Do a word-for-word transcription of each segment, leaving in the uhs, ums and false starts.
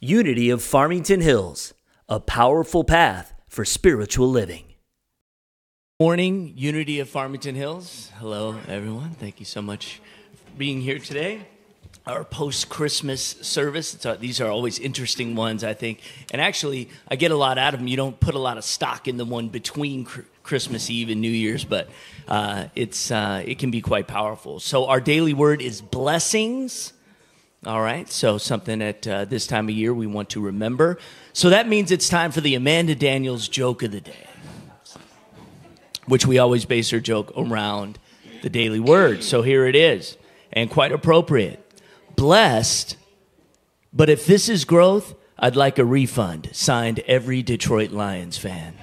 Unity of Farmington Hills, a powerful path for spiritual living. Morning, Unity of Farmington Hills. Hello, everyone. Thank you so much for being here today. Our post-Christmas service. It's, uh, these are always interesting ones, I think. And actually, I get a lot out of them. You don't put a lot of stock in the one between cr- Christmas Eve and New Year's, but uh, it's uh, it can be quite powerful. So our daily word is blessings. All right, so something at uh, this time of year we want to remember. So that means it's time for the Amanda Daniels joke of the day, which we always base our joke around the daily word. So here it is, and quite appropriate. Blessed, but if this is growth, I'd like a refund. Signed, every Detroit Lions fan.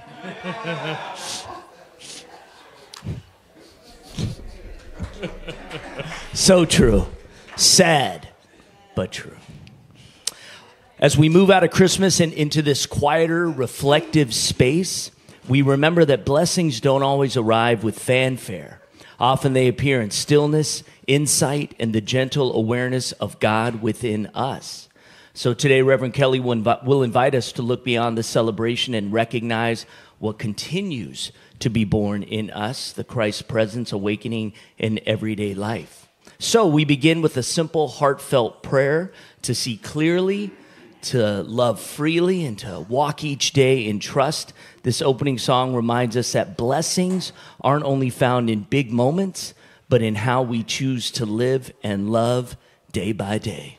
So true. Sad, but true. As we move out of Christmas and into this quieter, reflective space, we remember that blessings don't always arrive with fanfare. Often they appear in stillness, insight, and the gentle awareness of God within us. So today, Reverend Kelly will, invi- will invite us to look beyond the celebration and recognize what continues to be born in us, the Christ presence awakening in everyday life. So we begin with a simple, heartfelt prayer to see clearly, to love freely, and to walk each day in trust. This opening song reminds us that blessings aren't only found in big moments, but in how we choose to live and love day by day.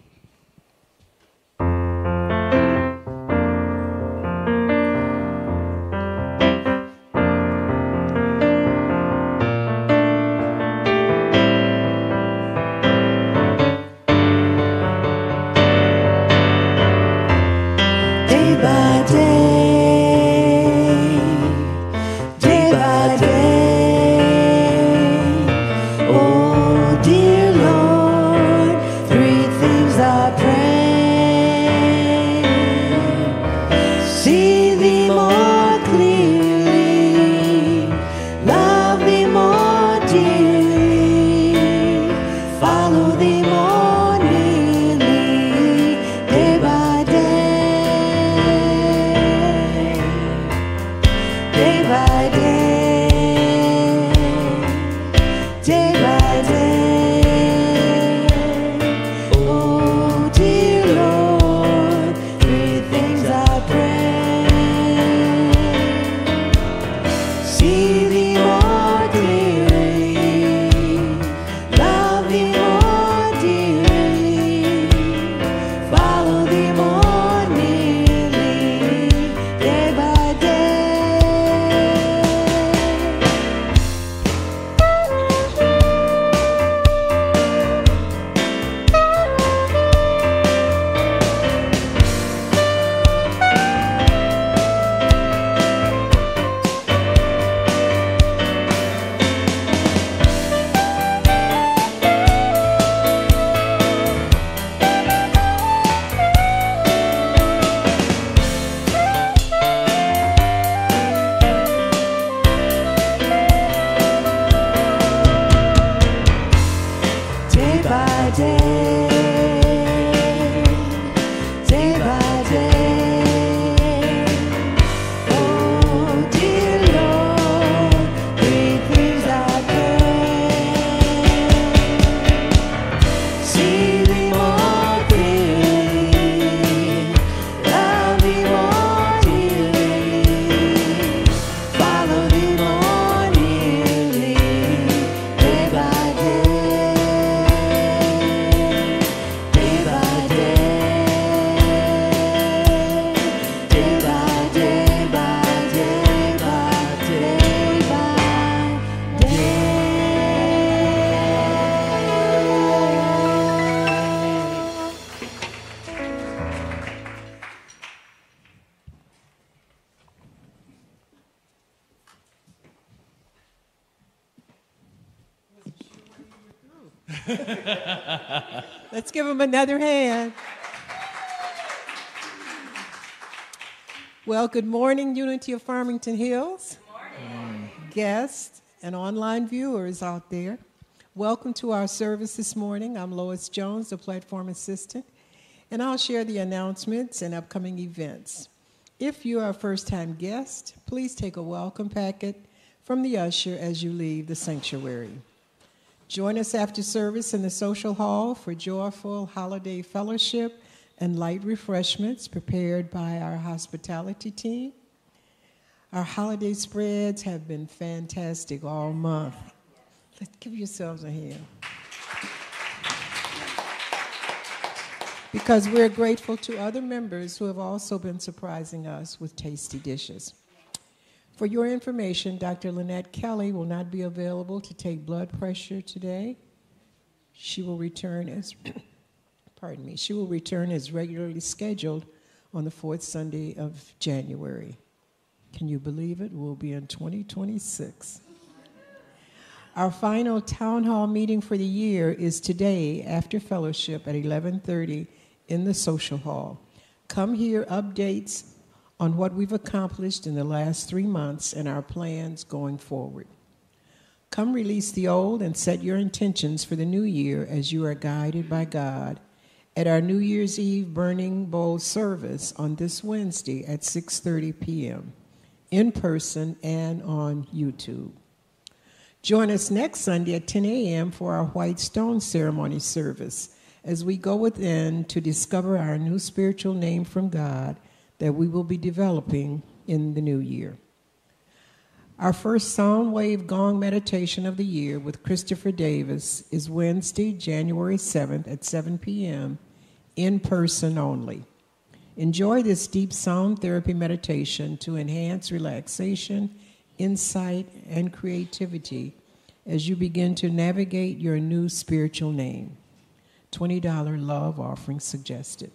Let's give him another hand. Well, good morning, Unity of Farmington Hills. Good morning. Guests and online viewers out there. Welcome to our service this morning. I'm Lois Jones, the platform assistant. and I'll share the announcements and upcoming events. If you are a first-time guest, please take a welcome packet from the usher as you leave the sanctuary. Join us after service in the social hall for joyful holiday fellowship and light refreshments prepared by our hospitality team. Our holiday spreads have been fantastic all month. Let's give yourselves a hand. Because we're grateful to other members who have also been surprising us with tasty dishes. For your information, Doctor Lynette Kelly will not be available to take blood pressure today. She will return as, pardon me, she will return as regularly scheduled on the fourth Sunday of January. Can you believe it? We'll be in twenty twenty-six. Our final town hall meeting for the year is today after fellowship at eleven thirty in the social hall. Come hear updates on what we've accomplished in the last three months and our plans going forward. Come release the old and set your intentions for the new year as you are guided by God at our New Year's Eve Burning Bowl service on this Wednesday at six thirty p.m. in person and on YouTube. Join us next Sunday at ten a.m. for our White Stone Ceremony service as we go within to discover our new spiritual name from God that we will be developing in the new year. Our first sound wave gong meditation of the year with Christopher Davis is Wednesday, January seventh at seven p.m. in person only. Enjoy this deep sound therapy meditation to enhance relaxation, insight, and creativity as you begin to navigate your new spiritual name. twenty dollars love offering suggested.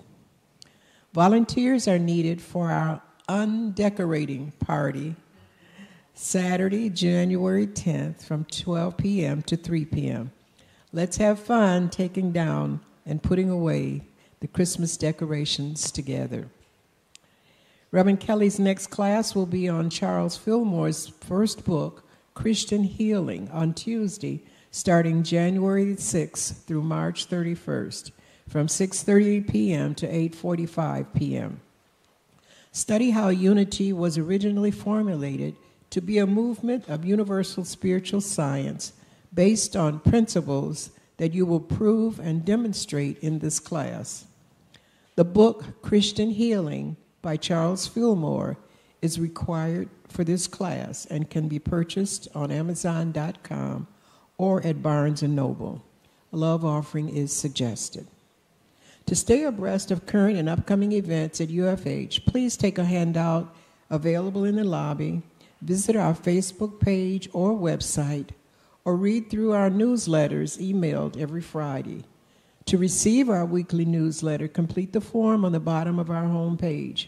Volunteers are needed for our undecorating party Saturday, January tenth from twelve p.m. to three p.m. Let's have fun taking down and putting away the Christmas decorations together. Reverend Kelly's next class will be on Charles Fillmore's first book, Christian Healing, on Tuesday, starting January sixth through March thirty-first, from six thirty p.m. to eight forty-five p.m. Study how unity was originally formulated to be a movement of universal spiritual science based on principles that you will prove and demonstrate in this class. The book, Christian Healing, by Charles Fillmore, is required for this class and can be purchased on amazon dot com or at Barnes and Noble. A love offering is suggested. To stay abreast of current and upcoming events at U F H, please take a handout available in the lobby, visit our Facebook page or website, or read through our newsletters emailed every Friday. To receive our weekly newsletter, complete the form on the bottom of our homepage.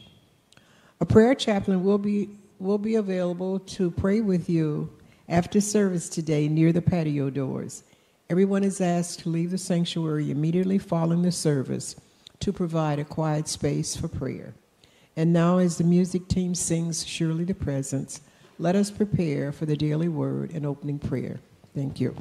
A prayer chaplain will be, will be available to pray with you after service today near the patio doors. Everyone is asked to leave the sanctuary immediately following the service to provide a quiet space for prayer. And now, as the music team sings Surely the Presence, let us prepare for the daily word and opening prayer. Thank you.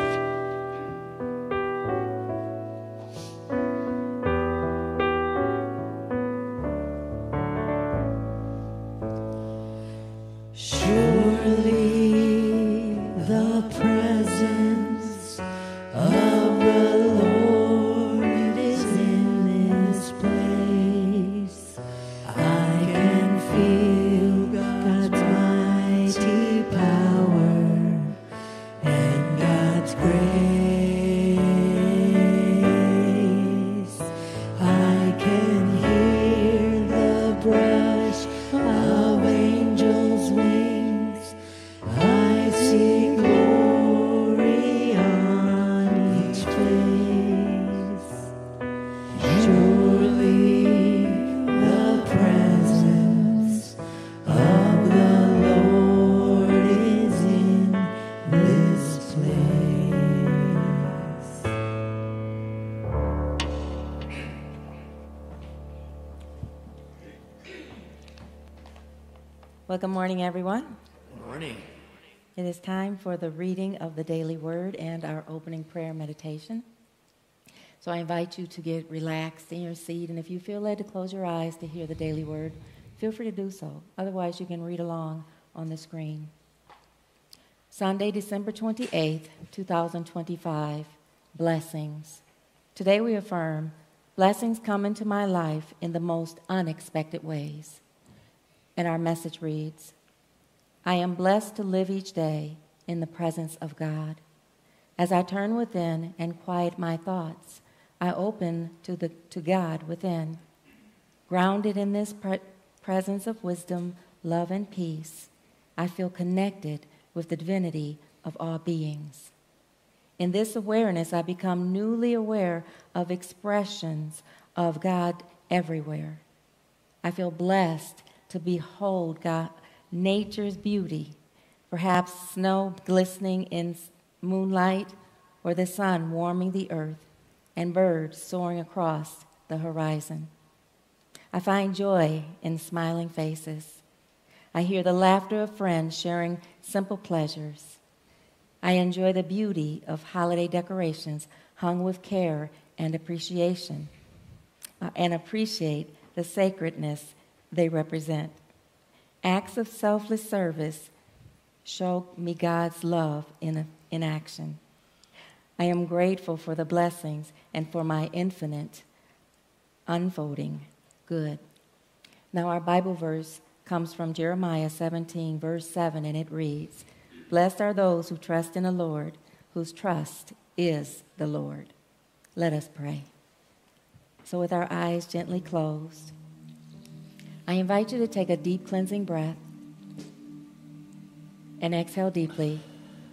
Surely the presence of the Lord is in this place. I can feel God's mighty power and God's grace. I can hear the brush of angels' wings. I see glory on each face. Surely the presence of the Lord is in this place. Well, good morning, everyone. Good morning. It is time for the reading of the daily word and our opening prayer meditation. So I invite you to get relaxed in your seat, and if you feel led to close your eyes to hear the daily word, feel free to do so. Otherwise, you can read along on the screen. Sunday, December twenty-eighth, twenty twenty-five, blessings. Today we affirm, blessings come into my life in the most unexpected ways. And our message reads, I am blessed to live each day in the presence of God. As I turn within and quiet my thoughts, I open to, the, to God within. Grounded in this pre- presence of wisdom, love, and peace, I feel connected with the divinity of all beings. In this awareness, I become newly aware of expressions of God everywhere. I feel blessed to behold God, nature's beauty, perhaps snow glistening in moonlight or the sun warming the earth and birds soaring across the horizon. I find joy in smiling faces. I hear the laughter of friends sharing simple pleasures. I enjoy the beauty of holiday decorations hung with care and appreciation, uh, and appreciate the sacredness they represent. Acts of selfless service show me God's love in, in action. I am grateful for the blessings and for my infinite, unfolding good. Now our Bible verse comes from Jeremiah seventeen, verse seven, and it reads, Blessed are those who trust in the Lord, whose trust is the Lord. Let us pray. So with our eyes gently closed, I invite you to take a deep cleansing breath and exhale deeply.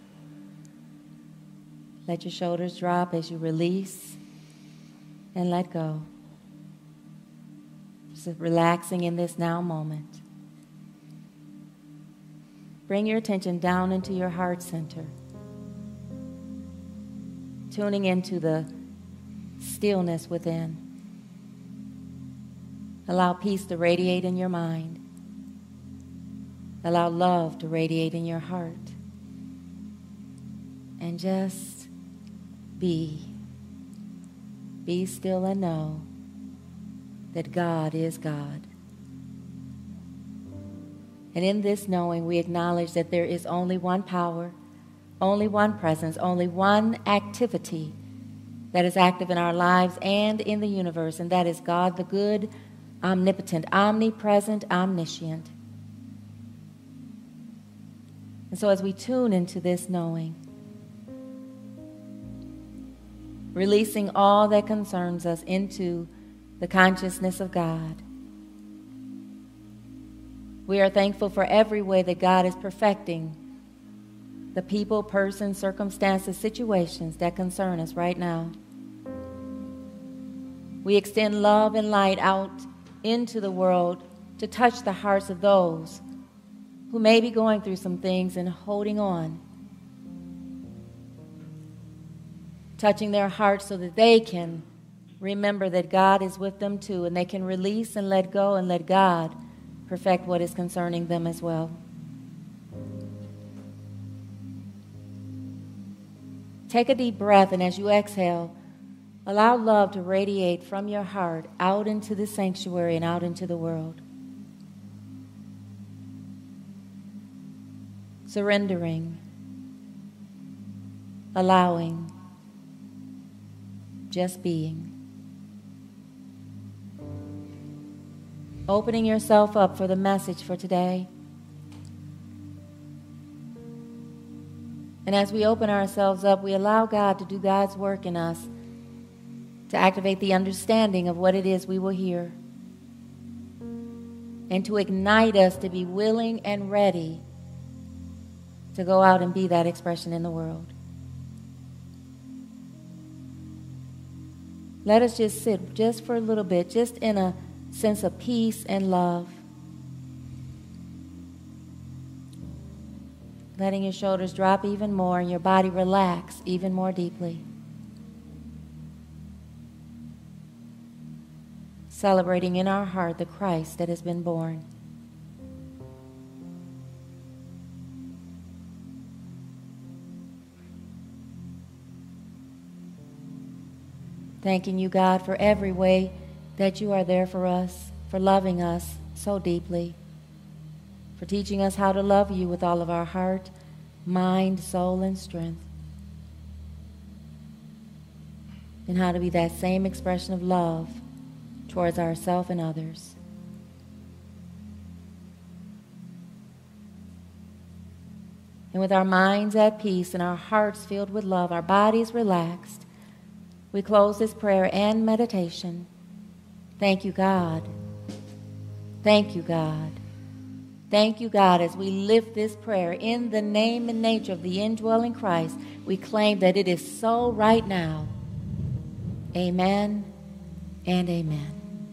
Let your shoulders drop as you release and let go. Just relaxing in this now moment. Bring your attention down into your heart center, tuning into the stillness within. Allow peace to radiate in your mind. Allow love to radiate in your heart. And just be. Be still and know that God is God. And in this knowing, we acknowledge that there is only one power, only one presence, only one activity that is active in our lives and in the universe, and that is God the good, omnipotent, omnipresent, omniscient. And so as we tune into this knowing, releasing all that concerns us into the consciousness of God, we are thankful for every way that God is perfecting the people, persons, circumstances, situations that concern us right now. We extend love and light out into the world to touch the hearts of those who may be going through some things and holding on, touching their hearts so that they can remember that God is with them too, and they can release and let go and let God perfect what is concerning them as well. Take a deep breath, and as you exhale, allow love to radiate from your heart out into the sanctuary and out into the world. Surrendering, allowing, just being. Opening yourself up for the message for today. And as we open ourselves up, we allow God to do God's work in us, to activate the understanding of what it is we will hear, and to ignite us to be willing and ready to go out and be that expression in the world. Let us just sit just for a little bit, just in a sense of peace and love. Letting your shoulders drop even more and your body relax even more deeply. Celebrating in our heart the Christ that has been born. Thanking you, God, for every way that you are there for us, for loving us so deeply, for teaching us how to love you with all of our heart, mind, soul, and strength, and how to be that same expression of love towards ourselves and others. And with our minds at peace and our hearts filled with love, our bodies relaxed, we close this prayer and meditation. Thank you, God. Thank you, God. Thank you, God, as we lift this prayer in the name and nature of the indwelling Christ. We claim that it is so right now. Amen and amen.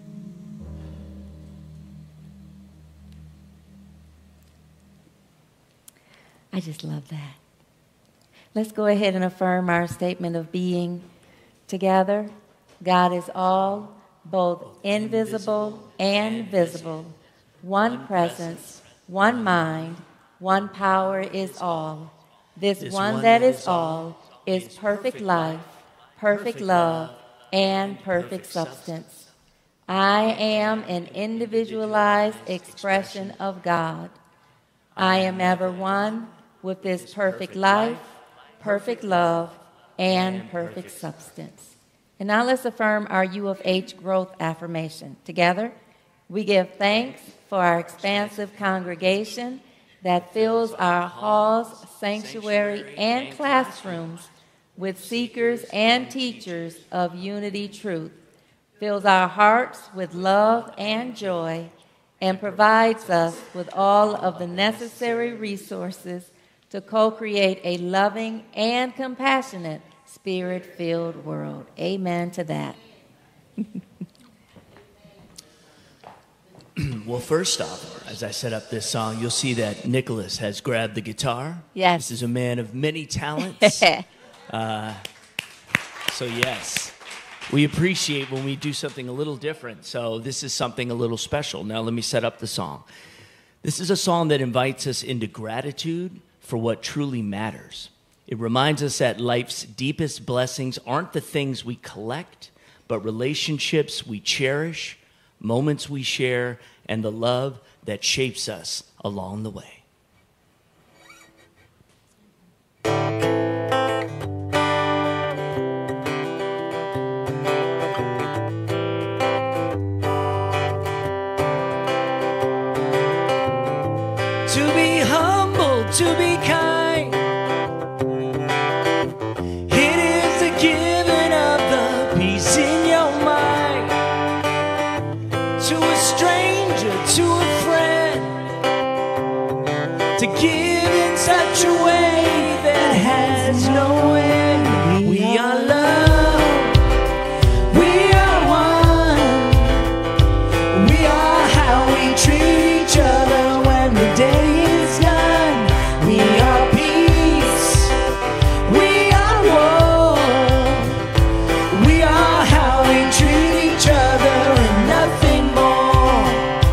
I just love that. Let's go ahead and affirm our statement of being together. God is all, both invisible and visible. One presence, one mind, one power is all. This one that is all is perfect life, perfect love, and perfect substance. I am an individualized expression of God. I am ever one with this perfect life, perfect love, and perfect substance. And now let's affirm our U of H growth affirmation. Together, we give thanks for our expansive congregation that fills our halls, sanctuary, and classrooms with seekers and teachers of unity truth, fills our hearts with love and joy, and provides us with all of the necessary resources to co-create a loving and compassionate, spirit-filled world. Amen to that. Well, first off, as I set up this song, you'll see that Nicholas has grabbed the guitar. Yes. This is a man of many talents. uh, so, yes, we appreciate when we do something a little different. So this is something a little special. Now let me set up the song. This is a song that invites us into gratitude for what truly matters. It reminds us that life's deepest blessings aren't the things we collect, but relationships we cherish, moments we share, and the love that shapes us along the way. To be humble, to be kind, it is the giving of the peace in your mind. To a stranger, to a friend, to give in such a way that has no end. We are love, we are one, we are how we treat each other when the day is done. We are peace, we are war, we are how we treat each other and nothing more.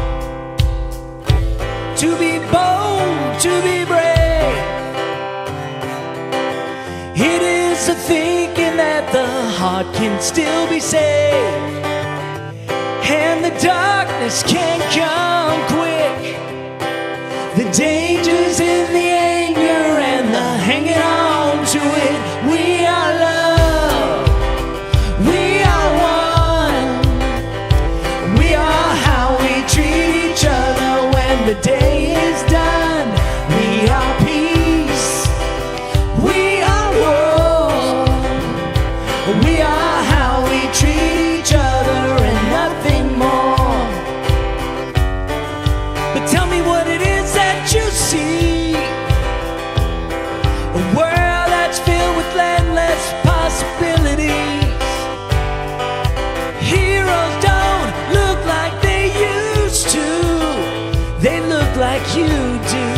To be bold, to be brave, it is the thinking that the heart can still be saved, and the darkness can come quick. The dangers in the anger and the hanging on to it. We are love, we are one, we are how we treat each other when the day is done. We are peace, we are war, we are how we treat each other and nothing more. But tell me what it is that you see, a world that's filled with endless possibilities. Heroes don't look like they used to, they look like you do.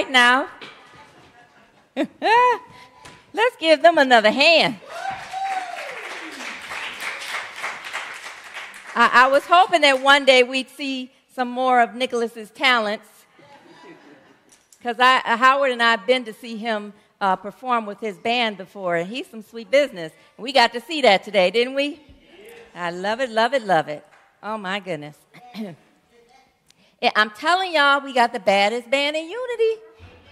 right now. Let's give them another hand. I, I was hoping that one day we'd see some more of Nicholas's talents, because I, Howard and I have been to see him uh, perform with his band before, and he's some sweet business. We got to see that today, didn't we? I love it, love it, love it. Oh, my goodness. Yeah, I'm telling y'all, we got the baddest band in Unity.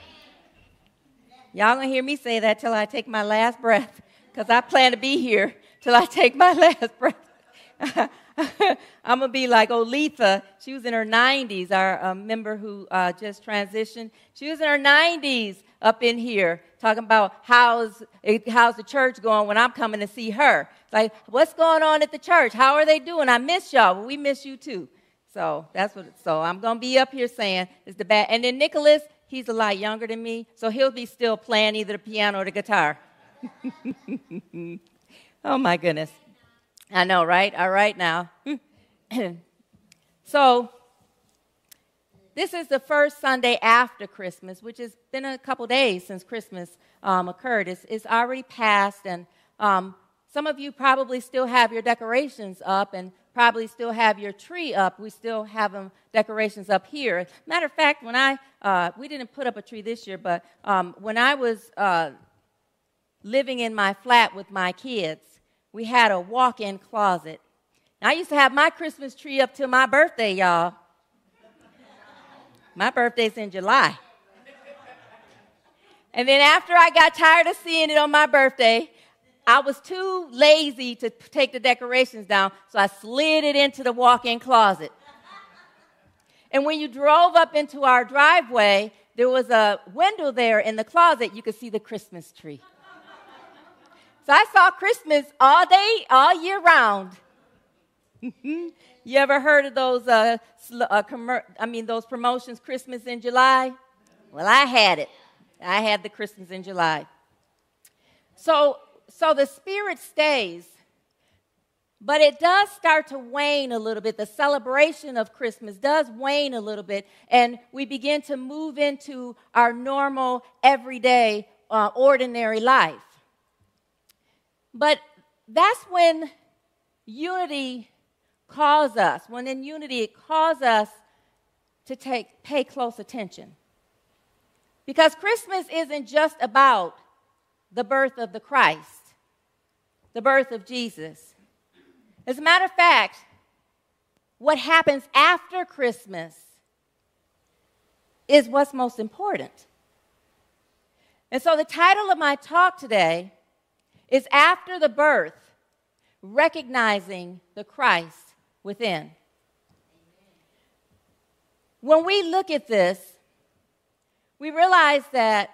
Y'all going to hear me say that till I take my last breath, because I plan to be here till I take my last breath. I'm going to be like Olitha. She was in her nineties, our uh, member who uh, just transitioned. She was in her nineties up in here talking about how's, how's the church going when I'm coming to see her. It's like, what's going on at the church? How are they doing? I miss y'all. Well, we miss you too. So that's what. So I'm going to be up here saying it's the bad. And then Nicholas, he's a lot younger than me, so he'll be still playing either the piano or the guitar. Oh, my goodness. I know, right? All right now. So this is the first Sunday after Christmas, which has been a couple days since Christmas um, occurred. It's, it's already passed, and um, some of you probably still have your decorations up and probably still have your tree up. We still have them decorations up here. Matter of fact, when I, uh, we didn't put up a tree this year, but um, when I was uh, living in my flat with my kids, we had a walk-in closet. Now, I used to have my Christmas tree up till my birthday, y'all. My birthday's in July. And then after I got tired of seeing it on my birthday, I was too lazy to take the decorations down, so I slid it into the walk-in closet. And when you drove up into our driveway, there was a window there in the closet. You could see the Christmas tree. So I saw Christmas all day, all year round. You ever heard of those? Uh, uh, commer- I mean, those promotions, Christmas in July? Well, I had it. I had the Christmas in July. So, so the spirit stays, but it does start to wane a little bit. The celebration of Christmas does wane a little bit, and we begin to move into our normal, everyday, uh, ordinary life. But that's when unity calls us. When in unity, it calls us to take, pay close attention. Because Christmas isn't just about the birth of the Christ, the birth of Jesus. As a matter of fact, what happens after Christmas is what's most important. And so the title of my talk today is After the Birth, Recognizing the Christ Within. When we look at this, we realize that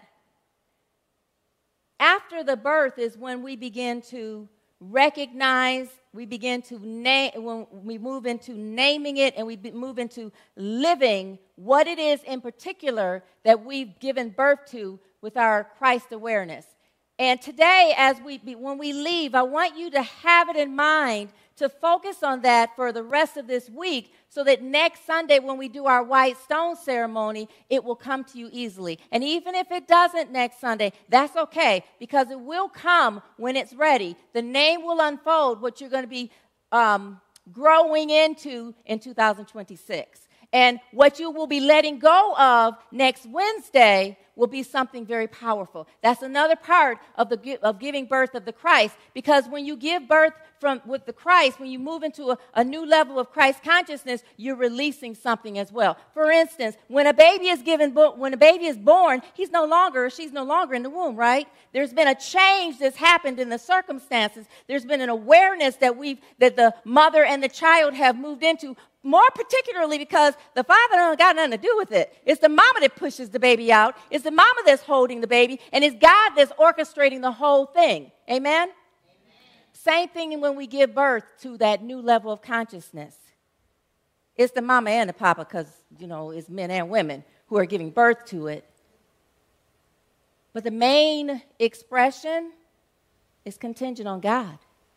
after the birth is when we begin to recognize, we begin to name, when we move into naming it and we move into living what it is in particular that we've given birth to with our Christ awareness. And today, as we when we leave, I want you to have it in mind to focus on that for the rest of this week so that next Sunday when we do our white stone ceremony, it will come to you easily. And even if it doesn't next Sunday, that's okay, because it will come when it's ready. The name will unfold what you're going to be um, growing into in two thousand twenty-six. And what you will be letting go of next Wednesday will be something very powerful. That's another part of the of giving birth of the Christ, because when you give birth from with the Christ, when you move into a, a new level of Christ consciousness, you're releasing something as well. For instance, when a baby is given, when a baby is born, he's no longer, she's no longer in the womb, right? There's been a change that's happened in the circumstances. There's been an awareness that we've that the mother and the child have moved into. More particularly because the father don't got nothing to do with it. It's the mama that pushes the baby out. It's the mama that's holding the baby. And it's God that's orchestrating the whole thing. Amen? Amen? Same thing when we give birth to that new level of consciousness. It's the mama and the papa, because, you know, it's men and women who are giving birth to it. But the main expression is contingent on God.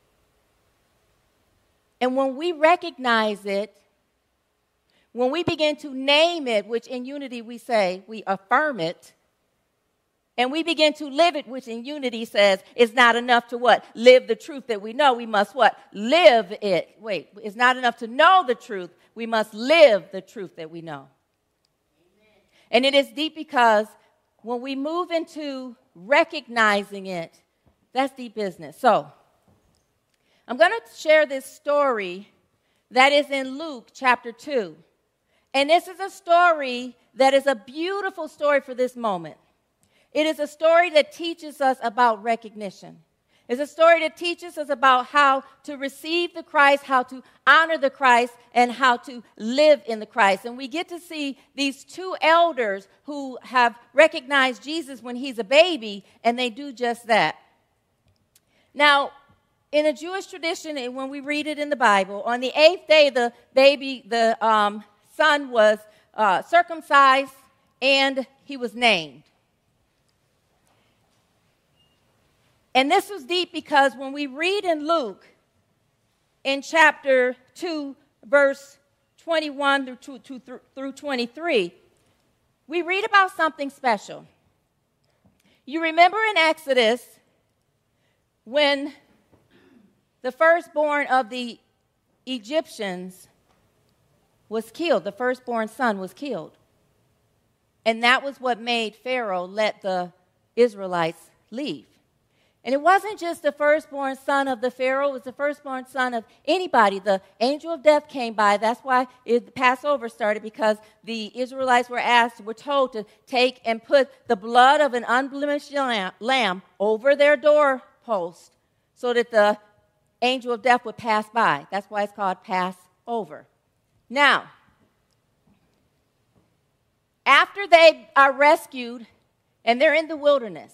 And when we recognize it, when we begin to name it, which in unity we say, we affirm it, and we begin to live it, which in unity says it's not enough to what? Live the truth that we know. We must what? Live it. Wait, it's not enough to know the truth. We must live the truth that we know. Amen. And it is deep because when we move into recognizing it, that's deep business. So, I'm going to share this story that is in Luke chapter two. And this is a story that is a beautiful story for this moment. It is a story that teaches us about recognition. It's a story that teaches us about how to receive the Christ, how to honor the Christ, and how to live in the Christ. And we get to see these two elders who have recognized Jesus when he's a baby, and they do just that. Now, in a Jewish tradition, and when we read it in the Bible, on the eighth day, the baby, the um, son was uh, circumcised, and he was named. And this was deep because when we read in Luke, in chapter two, verse twenty-one through, two, through twenty-three, we read about something special. You remember in Exodus when the firstborn of the Egyptians was killed, the firstborn son was killed. And that was what made Pharaoh let the Israelites leave. And it wasn't just the firstborn son of the Pharaoh, it was the firstborn son of anybody. The angel of death came by. That's why it, Passover started, because the Israelites were asked, were told to take and put the blood of an unblemished lamb, lamb over their doorpost so that the angel of death would pass by. That's why it's called Passover. Now, after they are rescued and they're in the wilderness,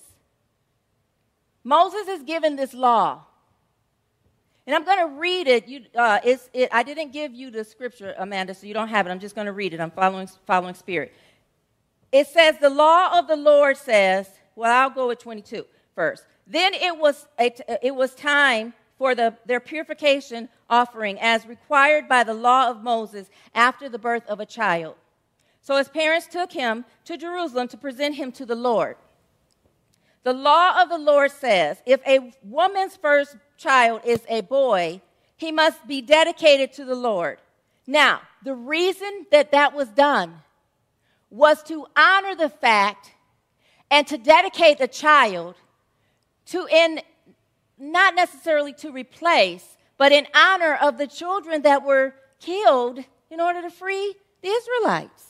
Moses is given this law. And I'm going to read it. You, uh, it's, it. I didn't give you the scripture, Amanda, so you don't have it. I'm just going to read it. I'm following, following Spirit. It says, the law of the Lord says, well, I'll go with twenty-two first. Then it was, a, it was time for the, their purification offering as required by the law of Moses after the birth of a child. So his parents took him to Jerusalem to present him to the Lord. The law of the Lord says, if a woman's first child is a boy, he must be dedicated to the Lord. Now, the reason that that was done was to honor the fact and to dedicate the child to, in not necessarily to replace, but in honor of the children that were killed in order to free the Israelites.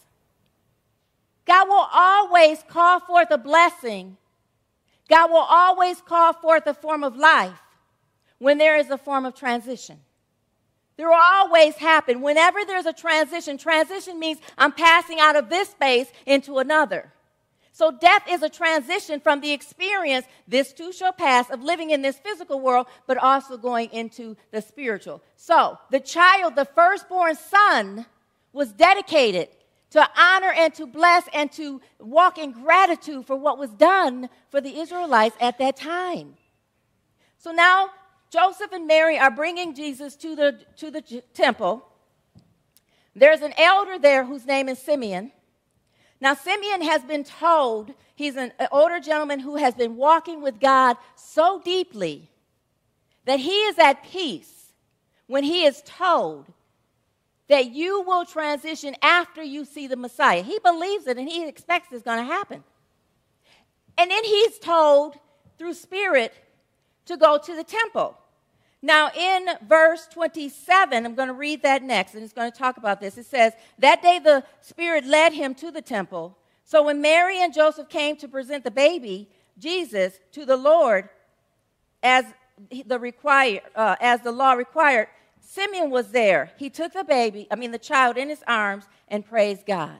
God will always call forth a blessing. God will always call forth a form of life when there is a form of transition. There will always happen. Whenever there's a transition, transition means I'm passing out of this space into another. So death is a transition from the experience, this too shall pass, of living in this physical world, but also going into the spiritual. So the child, the firstborn son, was dedicated to honor and to bless and to walk in gratitude for what was done for the Israelites at that time. So now Joseph and Mary are bringing Jesus to the, to the temple. There's an elder there whose name is Simeon. Now Simeon has been told, he's an older gentleman who has been walking with God so deeply that he is at peace when he is told that you will transition after you see the Messiah. He believes it and he expects it's going to happen. And then he's told through Spirit to go to the temple. Now in verse twenty-seven, I'm going to read that next, and it's going to talk about this. It says, that day the Spirit led him to the temple. So when Mary and Joseph came to present the baby, Jesus, to the Lord, as the require, uh, as the law required, Simeon was there. He took the baby, I mean the child, in his arms and praised God.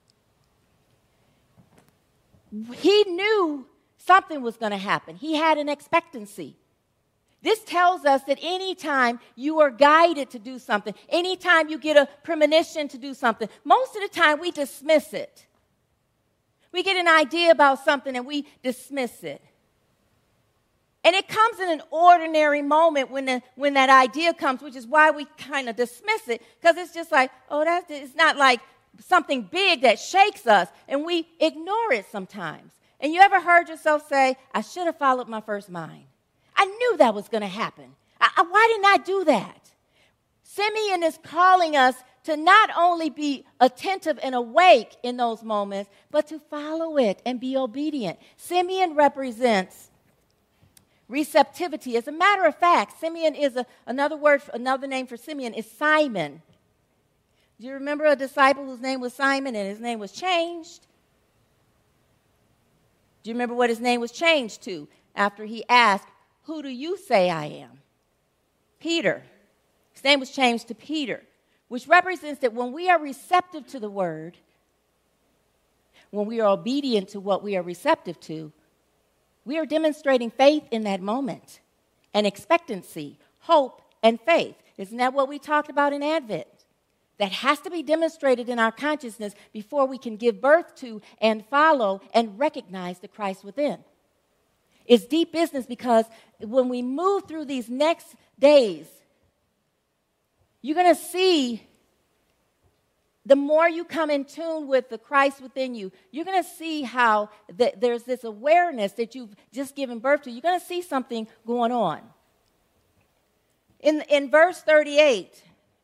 He knew something was going to happen. He had an expectancy. This tells us that anytime you are guided to do something, anytime you get a premonition to do something, most of the time we dismiss it. We get an idea about something and we dismiss it. And it comes in an ordinary moment when, the, when that idea comes, which is why we kind of dismiss it, because it's just like, oh, that's, it's not like something big that shakes us, and we ignore it sometimes. And you ever heard yourself say, I should have followed my first mind. I knew that was going to happen. I, I, why didn't I do that? Simeon is calling us to not only be attentive and awake in those moments, but to follow it and be obedient. Simeon represents receptivity. As a matter of fact, Simeon is a, another word, another name for Simeon is Simon. Do you remember a disciple whose name was Simon and his name was changed? Do you remember what his name was changed to after he asked, who do you say I am? Peter. His name was changed to Peter, which represents that when we are receptive to the word, when we are obedient to what we are receptive to, we are demonstrating faith in that moment and expectancy, hope, and faith. Isn't that what we talked about in Advent? That has to be demonstrated in our consciousness before we can give birth to and follow and recognize the Christ within. It's deep business because when we move through these next days, you're going to see the more you come in tune with the Christ within you, you're going to see how the, there's this awareness that you've just given birth to. You're going to see something going on. In, in verse thirty-eight,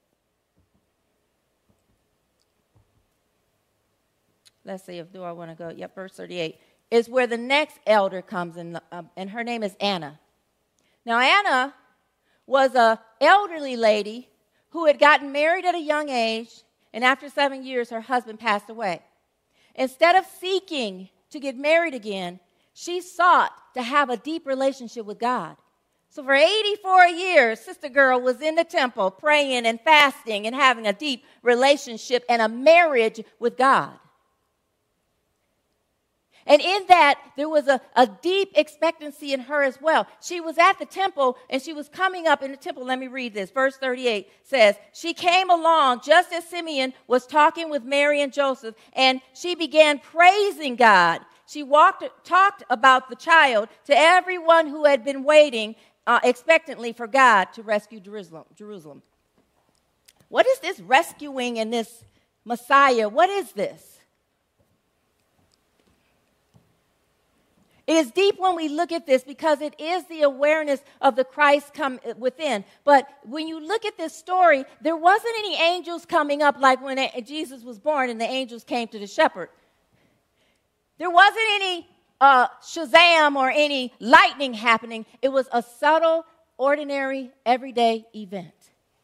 let's see if do I want to go. Yep, verse thirty-eight is where the next elder comes in, uh, and her name is Anna. Now, Anna was an elderly lady who had gotten married at a young age, and after seven years, her husband passed away. Instead of seeking to get married again, she sought to have a deep relationship with God. So for eighty-four years, Sister Girl was in the temple praying and fasting and having a deep relationship and a marriage with God. And in that, there was a, a deep expectancy in her as well. She was at the temple, and she was coming up in the temple. Let me read this. Verse thirty-eight says, she came along just as Simeon was talking with Mary and Joseph, and she began praising God. She walked, talked about the child to everyone who had been waiting uh, expectantly for God to rescue Jerusalem. Jerusalem. What is this rescuing and this Messiah? What is this? It is deep when we look at this because it is the awareness of the Christ come within. But when you look at this story, there wasn't any angels coming up like when Jesus was born and the angels came to the shepherd. There wasn't any uh, Shazam or any lightning happening. It was a subtle, ordinary, everyday event.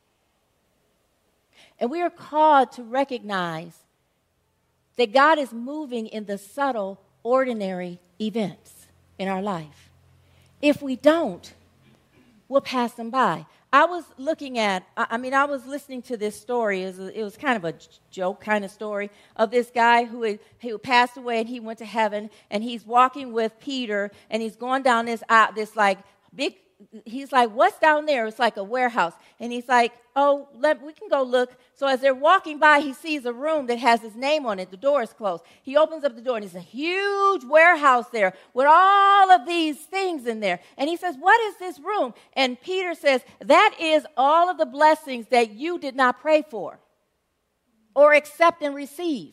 And we are called to recognize that God is moving in the subtle, ordinary events in our life. If we don't, we'll pass them by. I was looking at, I mean, I was listening to this story. It was, a, it was kind of a joke kind of story of this guy who had, who passed away and he went to heaven and he's walking with Peter and he's going down this, uh, this like big, he's like, what's down there? It's like a warehouse. And he's like, oh, let, we can go look. So as they're walking by, he sees a room that has his name on it. The door is closed. He opens up the door, and it's a huge warehouse there with all of these things in there. And he says, what is this room? And Peter says, that is all of the blessings that you did not pray for or accept and receive.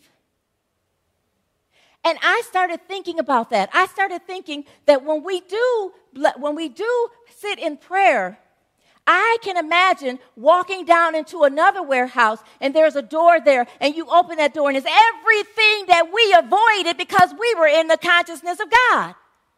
And I started thinking about that. I started thinking that when we do, when we do sit in prayer, I can imagine walking down into another warehouse and there's a door there and you open that door and it's everything that we avoided because we were in the consciousness of God.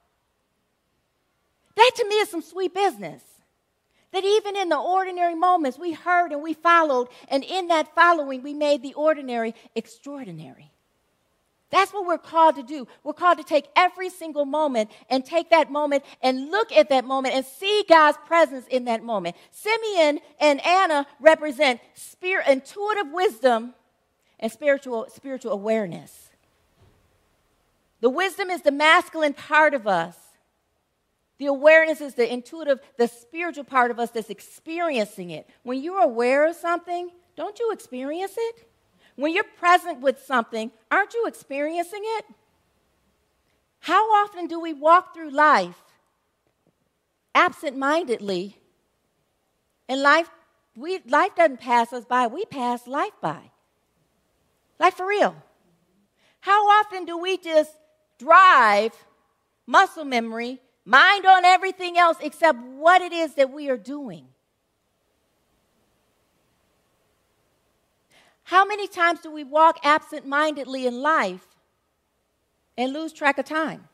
That to me is some sweet business. That even in the ordinary moments we heard and we followed, and in that following we made the ordinary extraordinary. That's what we're called to do. We're called to take every single moment and take that moment and look at that moment and see God's presence in that moment. Simeon and Anna represent spirit, intuitive wisdom and spiritual, spiritual awareness. The wisdom is the masculine part of us. The awareness is the intuitive, the spiritual part of us that's experiencing it. When you're aware of something, don't you experience it? When you're present with something, aren't you experiencing it? How often do we walk through life absent-mindedly, and life, we, life doesn't pass us by, we pass life by? Like for real. How often do we just drive muscle memory, mind on everything else except what it is that we are doing. How many times do we walk absent-mindedly in life and lose track of time?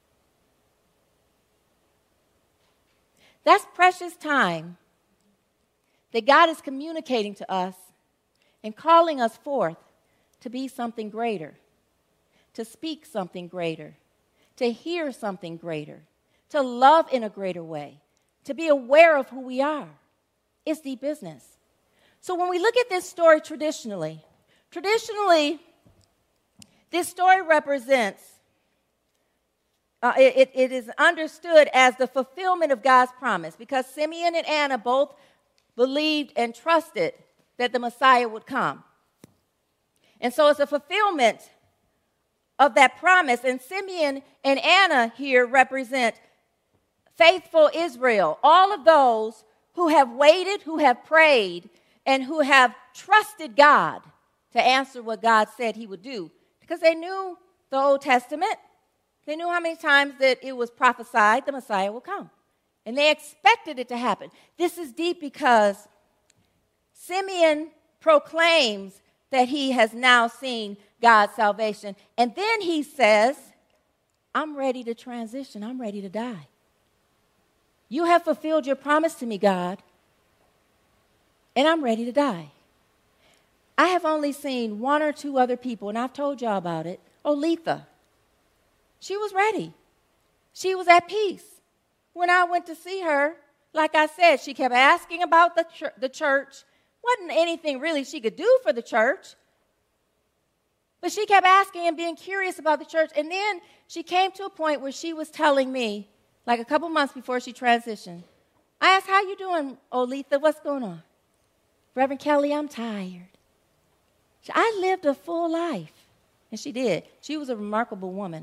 That's precious time that God is communicating to us and calling us forth to be something greater, to speak something greater, to hear something greater, to love in a greater way, to be aware of who we are. It's deep business. So when we look at this story traditionally, traditionally, this story represents, uh, it, it is understood as the fulfillment of God's promise, because Simeon and Anna both believed and trusted that the Messiah would come. And so it's a fulfillment of that promise. And Simeon and Anna here represent faithful Israel, all of those who have waited, who have prayed, and who have trusted God to answer what God said he would do. Because they knew the Old Testament. They knew how many times that it was prophesied the Messiah will come. And they expected it to happen. This is deep because Simeon proclaims that he has now seen God's salvation. And then he says, I'm ready to transition. I'm ready to die. You have fulfilled your promise to me, God, and I'm ready to die. I have only seen one or two other people, and I've told y'all about it. Olitha. She was ready. She was at peace. When I went to see her, like I said, she kept asking about the, ch- the church. Wasn't anything really she could do for the church. But she kept asking and being curious about the church. And then she came to a point where she was telling me, like a couple months before she transitioned, I asked, how you doing, Olitha? What's going on? Reverend Kelly, I'm tired. I lived a full life. And she did. She was a remarkable woman.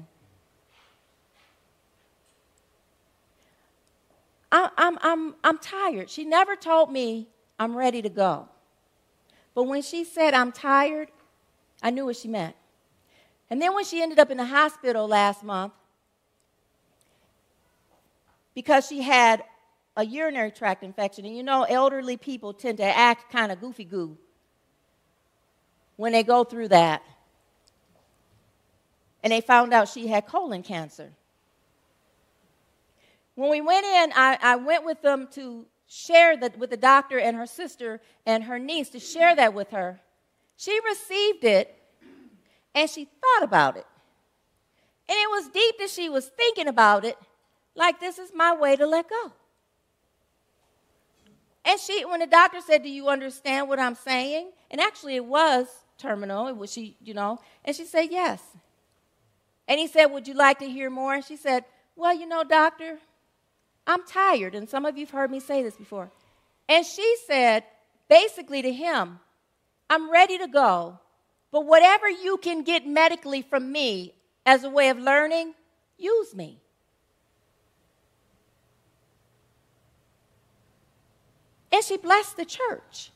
I, I'm, I'm, I'm tired. She never told me I'm ready to go. But when she said I'm tired, I knew what she meant. And then when she ended up in the hospital last month, because she had a urinary tract infection, and you know elderly people tend to act kind of goofy-goo when they go through that. And they found out she had colon cancer. When we went in, I, I went with them to share that with the doctor and her sister and her niece, to share that with her. She received it, and she thought about it. And it was deep that she was thinking about it, like this is my way to let go. And she, when the doctor said, do you understand what I'm saying? And actually it was terminal, it was she, you know, and she said, yes. And he said, would you like to hear more? And she said, well, you know, doctor, I'm tired. And some of you have heard me say this before. And she said, basically to him, I'm ready to go, but whatever you can get medically from me as a way of learning, use me. And she blessed the church.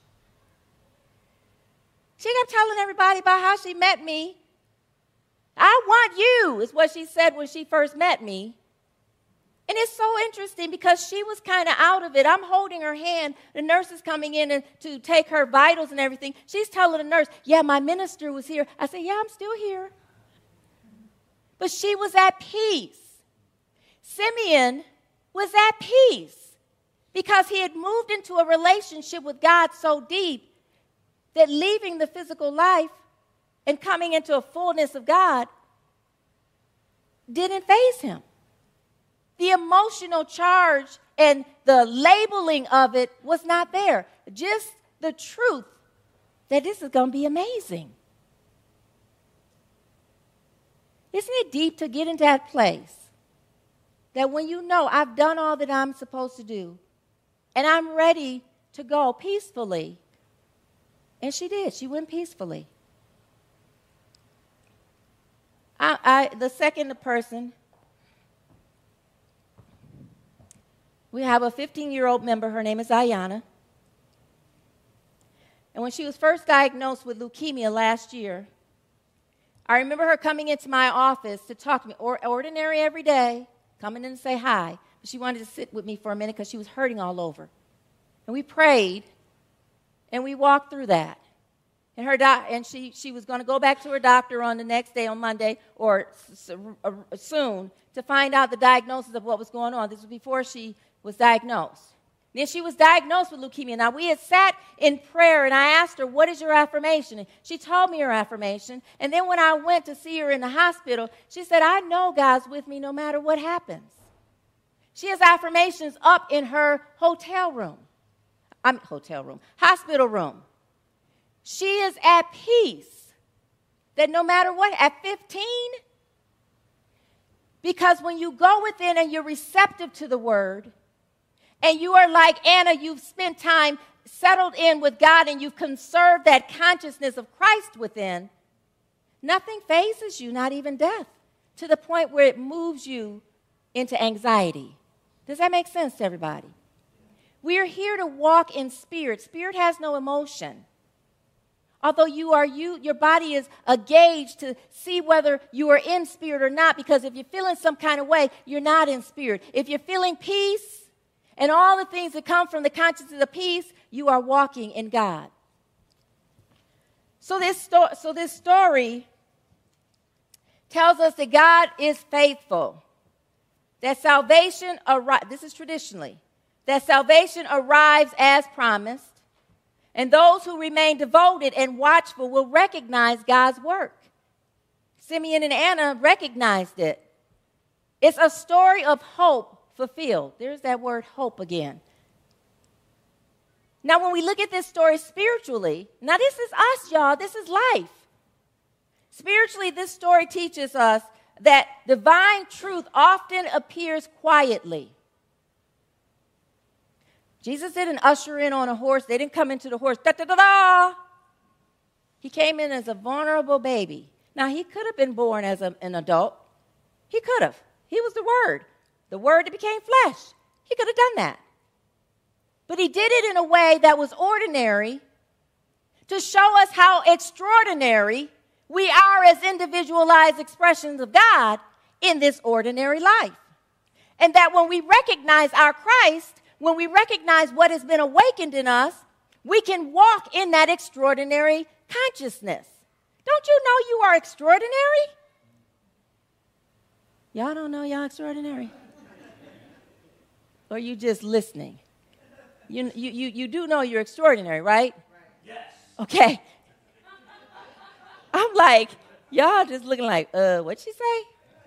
She kept telling everybody about how she met me. I want you, is what she said when she first met me. And it's so interesting because she was kind of out of it. I'm holding her hand. The nurse is coming in and, to take her vitals and everything. She's telling the nurse, yeah, my minister was here. I said, yeah, I'm still here. But she was at peace. Simeon was at peace because he had moved into a relationship with God so deep that leaving the physical life and coming into a fullness of God didn't faze him. The emotional charge and the labeling of it was not there. Just the truth that this is going to be amazing. Isn't it deep to get into that place that when you know I've done all that I'm supposed to do and I'm ready to go peacefully? And she did. She went peacefully. I, I, the second person, we have a fifteen-year-old member. Her name is Ayana. And when she was first diagnosed with leukemia last year, I remember her coming into my office to talk to me, or, ordinary every day, coming in to say hi. But she wanted to sit with me for a minute because she was hurting all over. And we prayed, and we walked through that. And her doc- and she, she was going to go back to her doctor on the next day, on Monday, or s- s- soon, to find out the diagnosis of what was going on. This was before she was diagnosed. Then she was diagnosed with leukemia. Now, we had sat in prayer, and I asked her, what is your affirmation? And she told me her affirmation. And then when I went to see her in the hospital, she said, I know God's with me no matter what happens. She has affirmations up in her hotel room. I mean, hotel room, hospital room. She is at peace that no matter what, at fifteen, because when you go within and you're receptive to the word, and you are like Anna, you've spent time settled in with God and you've conserved that consciousness of Christ within, nothing phases you, not even death, to the point where it moves you into anxiety. Does that make sense to everybody? We are here to walk in spirit. Spirit has no emotion. Although you are you, your body is a gauge to see whether you are in spirit or not, because if you're feeling some kind of way, you're not in spirit. If you're feeling peace and all the things that come from the consciousness of peace, you are walking in God. So this, sto- so this story tells us that God is faithful, that salvation arrives, this is traditionally, that salvation arrives as promised, and those who remain devoted and watchful will recognize God's work. Simeon and Anna recognized it. It's a story of hope fulfilled. There's that word hope again. Now, when we look at this story spiritually, now this is us, y'all. This is life. Spiritually, this story teaches us that divine truth often appears quietly. Jesus didn't usher in on a horse. They didn't come into the horse, da-da-da-da. He came in as a vulnerable baby. Now, he could have been born as a, an adult. He could have. He was the Word. The Word that became flesh. He could have done that. But he did it in a way that was ordinary to show us how extraordinary we are as individualized expressions of God in this ordinary life. And that when we recognize our Christ, when we recognize what has been awakened in us, we can walk in that extraordinary consciousness. Don't you know you are extraordinary? Y'all don't know y'all extraordinary? Or you just listening? You, you, you, you do know you're extraordinary, right? Yes. Okay. I'm like, y'all just looking like, uh, what'd she say?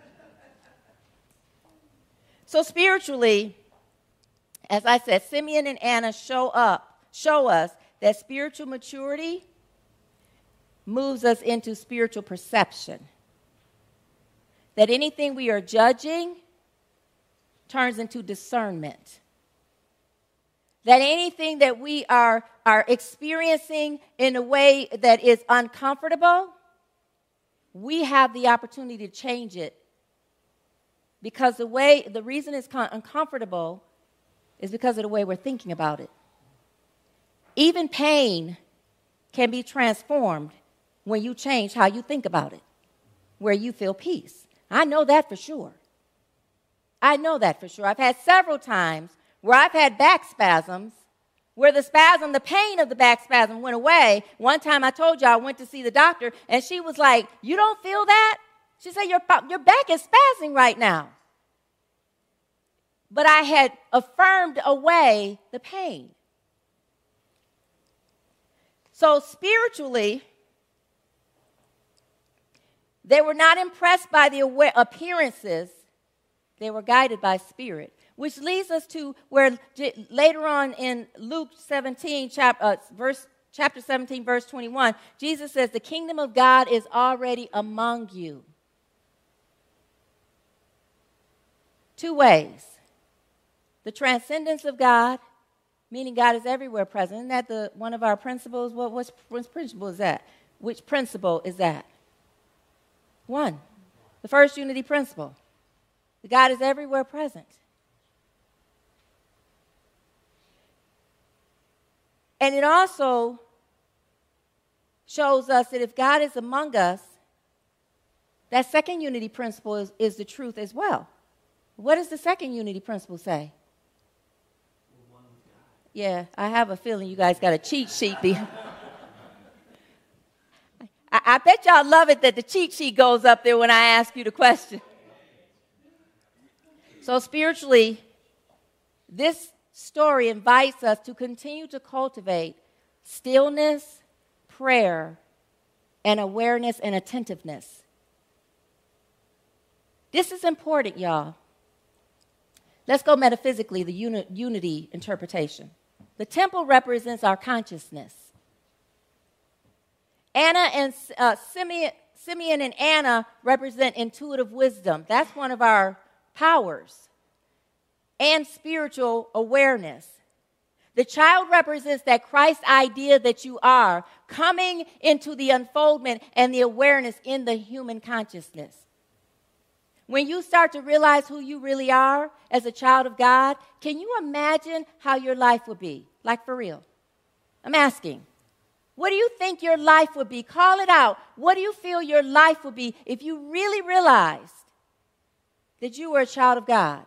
So spiritually, as I said, Simeon and Anna show up, show us that spiritual maturity moves us into spiritual perception. That anything we are judging turns into discernment. That anything that we are, are experiencing in a way that is uncomfortable, we have the opportunity to change it. Because the way, the reason it's con- uncomfortable is because of the way we're thinking about it. Even pain can be transformed when you change how you think about it, where you feel peace. I know that for sure. I know that for sure. I've had several times where I've had back spasms, where the spasm, the pain of the back spasm went away. One time I told you I went to see the doctor, and she was like, you don't feel that? She said, your, your back is spazzing right now. But I had affirmed away the pain. So spiritually, they were not impressed by the appearances. They were guided by spirit, which leads us to where later on in Luke seventeen, chapter, uh, verse, chapter seventeen, verse twenty-one, Jesus says, the kingdom of God is already among you. Two ways. The transcendence of God, meaning God is everywhere present. Isn't that the, one of our principles? What which, which principle is that? Which principle is that? One. The first unity principle. God is everywhere present. And it also shows us that if God is among us, that second unity principle is, is the truth as well. What does the second unity principle say? Yeah, I have a feeling you guys got a cheat sheet. Be- I, I bet y'all love it that the cheat sheet goes up there when I ask you the question. So spiritually, this story invites us to continue to cultivate stillness, prayer, and awareness and attentiveness. This is important, y'all. Let's go metaphysically, the uni- unity interpretation. The temple represents our consciousness. Anna and uh, Simeon, Simeon and Anna represent intuitive wisdom. That's one of our powers. And spiritual awareness. The child represents that Christ idea that you are coming into the unfoldment and the awareness in the human consciousness. When you start to realize who you really are as a child of God, can you imagine how your life would be? Like for real. I'm asking. What do you think your life would be? Call it out. What do you feel your life would be if you really realized that you were a child of God?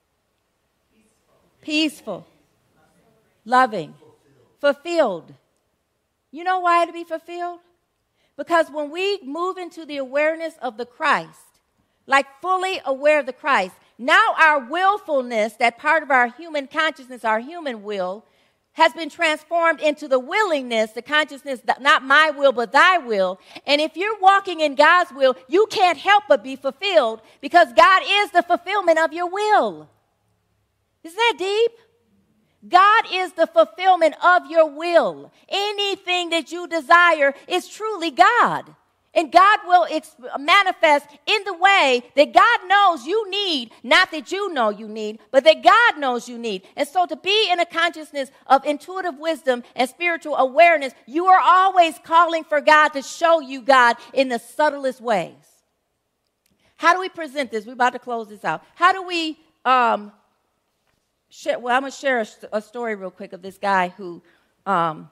Peaceful. Loving. Fulfilled. You know why to be fulfilled? Because when we move into the awareness of the Christ, like fully aware of the Christ, now our willfulness, that part of our human consciousness, our human will, has been transformed into the willingness, the consciousness, not my will, but thy will. And if you're walking in God's will, you can't help but be fulfilled because God is the fulfillment of your will. Isn't that deep? God is the fulfillment of your will. Anything that you desire is truly God. And God will ex- manifest in the way that God knows you need, not that you know you need, but that God knows you need. And so to be in a consciousness of intuitive wisdom and spiritual awareness, you are always calling for God to show you God in the subtlest ways. How do we present this? We're about to close this out. How do we, um, share, well, I'm going to share a, a story real quick of this guy who, um,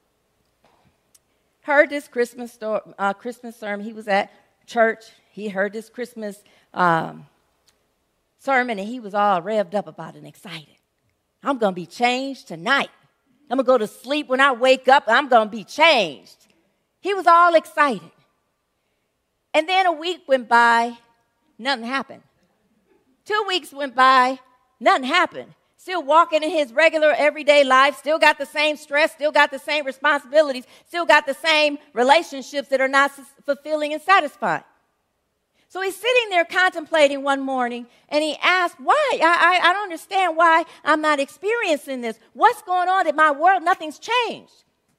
heard this Christmas story, uh, Christmas sermon. He was at church. He heard this Christmas um, sermon, and he was all revved up about it and excited. I'm going to be changed tonight. I'm going to go to sleep. When I wake up, I'm going to be changed. He was all excited. And then a week went by, nothing happened. Two weeks went by, nothing happened. Still walking in his regular everyday life, still got the same stress, still got the same responsibilities, still got the same relationships that are not fulfilling and satisfying. So he's sitting there contemplating one morning, and he asked, why? I, I, I don't understand why I'm not experiencing this. What's going on in my world? Nothing's changed.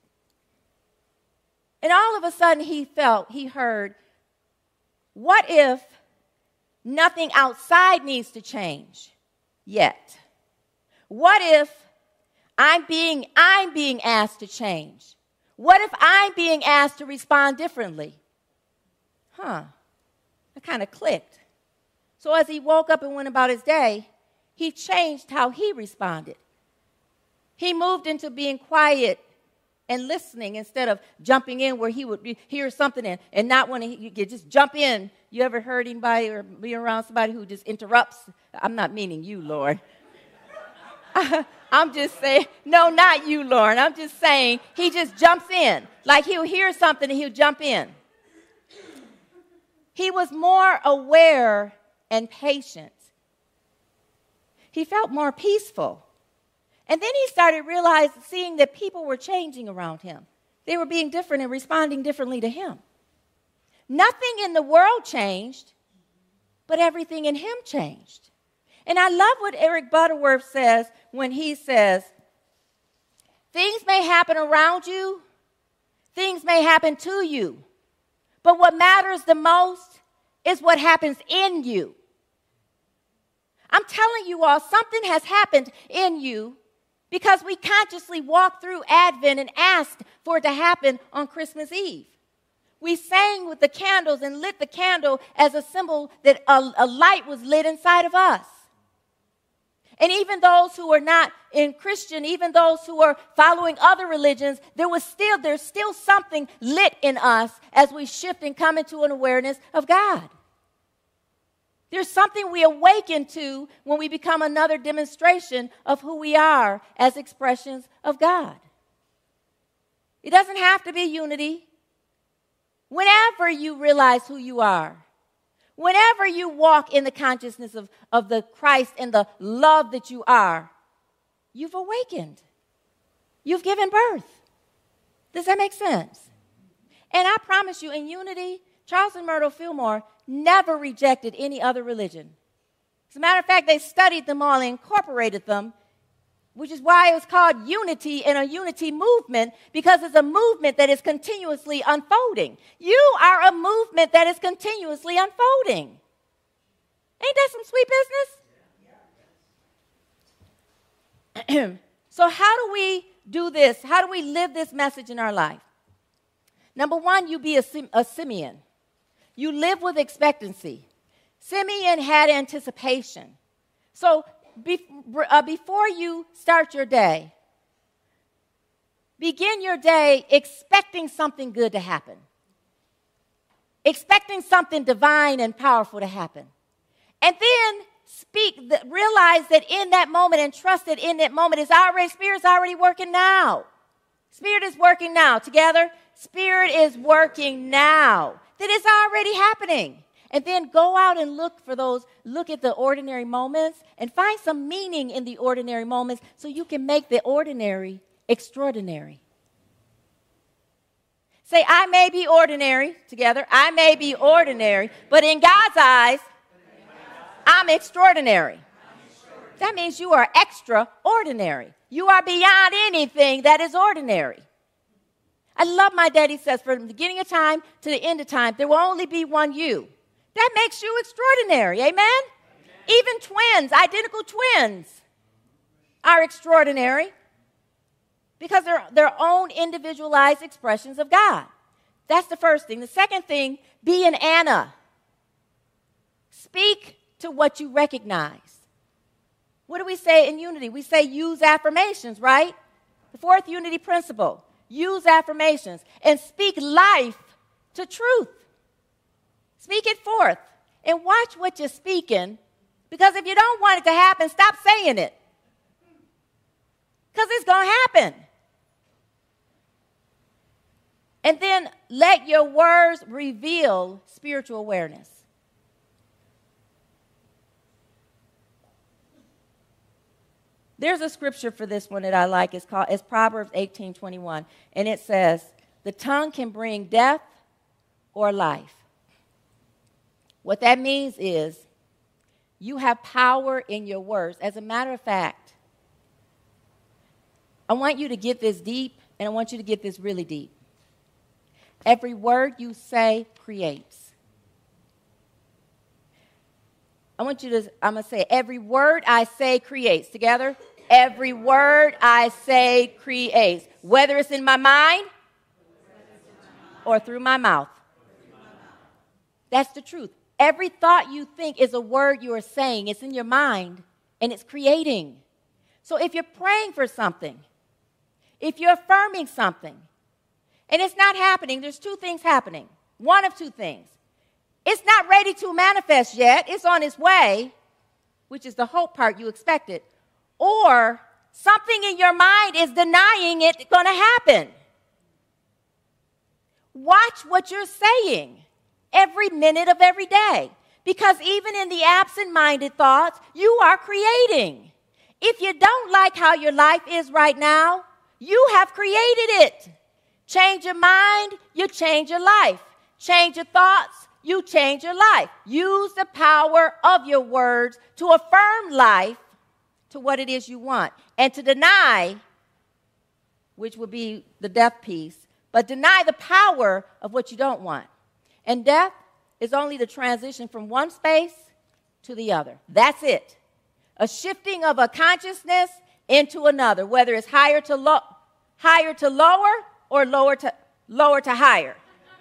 And all of a sudden he felt, he heard, what if nothing outside needs to change yet? What if I'm being, I'm being asked to change? What if I'm being asked to respond differently? Huh, that kind of clicked. So as he woke up and went about his day, he changed how he responded. He moved into being quiet and listening instead of jumping in where he would hear something and, and not want to just jump in. You ever heard anybody or be around somebody who just interrupts? I'm not meaning you, Lord. I'm just saying, no, not you, Lauren. I'm just saying he just jumps in. Like he'll hear something and he'll jump in. He was more aware and patient. He felt more peaceful. And then he started realizing, seeing that people were changing around him. They were being different and responding differently to him. Nothing in the world changed, but everything in him changed. And I love what Eric Butterworth says when he says, things may happen around you, things may happen to you, but what matters the most is what happens in you. I'm telling you all, something has happened in you because we consciously walked through Advent and asked for it to happen on Christmas Eve. We sang with the candles and lit the candle as a symbol that a, a light was lit inside of us. And even those who are not in Christian, even those who are following other religions, there was still, there's still something lit in us as we shift and come into an awareness of God. There's something we awaken to when we become another demonstration of who we are as expressions of God. It doesn't have to be unity. Whenever you realize who you are, whenever you walk in the consciousness of, of the Christ and the love that you are, you've awakened. You've given birth. Does that make sense? And I promise you, in unity, Charles and Myrtle Fillmore never rejected any other religion. As a matter of fact, they studied them all and incorporated them, which is why it was called unity and a unity movement, because it's a movement that is continuously unfolding. You are a movement that is continuously unfolding. Ain't that some sweet business? So how do we do this? How do we live this message in our life? Number one, you be a, a Simeon. You live with expectancy. Simeon had anticipation. So be, uh, before you start your day, begin your day expecting something good to happen, expecting something divine and powerful to happen. And then speak, the, realize that in that moment and trust that in that moment is already, Spirit's already working now. Spirit is working now. Together, Spirit is working now. That is already happening. And then go out and look for those, look at the ordinary moments and find some meaning in the ordinary moments so you can make the ordinary extraordinary. Say, I may be ordinary, together, I may be ordinary, but in God's eyes, I'm extraordinary. That means you are extraordinary. You are beyond anything that is ordinary. I love my daddy says, from the beginning of time to the end of time, there will only be one you. That makes you extraordinary, amen? Amen? Even twins, identical twins, are extraordinary because they're their own individualized expressions of God. That's the first thing. The second thing, be an Anna. Speak to what you recognize. What do we say in unity? We say use affirmations, right? The fourth unity principle. Use affirmations and speak life to truth. Speak it forth and watch what you're speaking, because if you don't want it to happen, stop saying it, because it's going to happen. And then let your words reveal spiritual awareness. There's a scripture for this one that I like. It's called it's Proverbs eighteen twenty-one, and it says, "The tongue can bring death or life." What that means is you have power in your words. As a matter of fact, I want you to get this deep, and I want you to get this really deep. Every word you say creates. I want you to, I'm going to say, every word I say creates. Together? Every word I say creates. Whether it's in my mind or through my mouth. That's the truth. Every thought you think is a word you are saying. It's in your mind, and it's creating. So if you're praying for something, if you're affirming something, and it's not happening, there's two things happening. One of two things. It's not ready to manifest yet. It's on its way, which is the hope part you expected. Or something in your mind is denying it's going to happen. Watch what you're saying every minute of every day, because even in the absent-minded thoughts, you are creating. If you don't like how your life is right now, you have created it. Change your mind, you change your life. Change your thoughts, you change your life. Use the power of your words to affirm life to what it is you want, and to deny, which would be the death piece, but deny the power of what you don't want. And death is only the transition from one space to the other. That's it. A shifting of a consciousness into another, whether it's higher to low, higher to lower, or lower to lower to higher.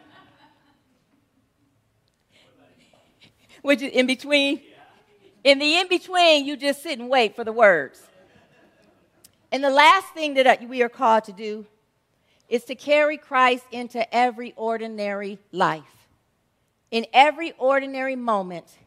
Which is in between. In the in-between, you just sit and wait for the words. And the last thing that we are called to do is to carry Christ into every ordinary life. In every ordinary moment,